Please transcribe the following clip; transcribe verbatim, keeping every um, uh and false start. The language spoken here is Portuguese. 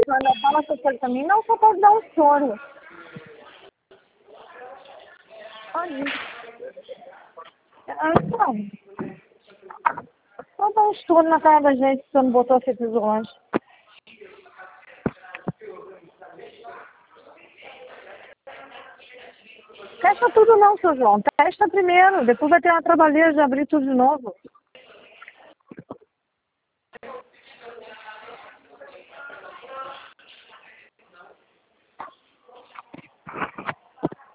Ana, fala essas coisas pra mim. Não, só pode dar um estouro. Pode ir. Ah, então. Só dar um estouro na cara da gente se você não botou a fita isolante. Testa tudo não, seu João. Testa primeiro. Depois vai ter uma trabalheira de abrir tudo de novo.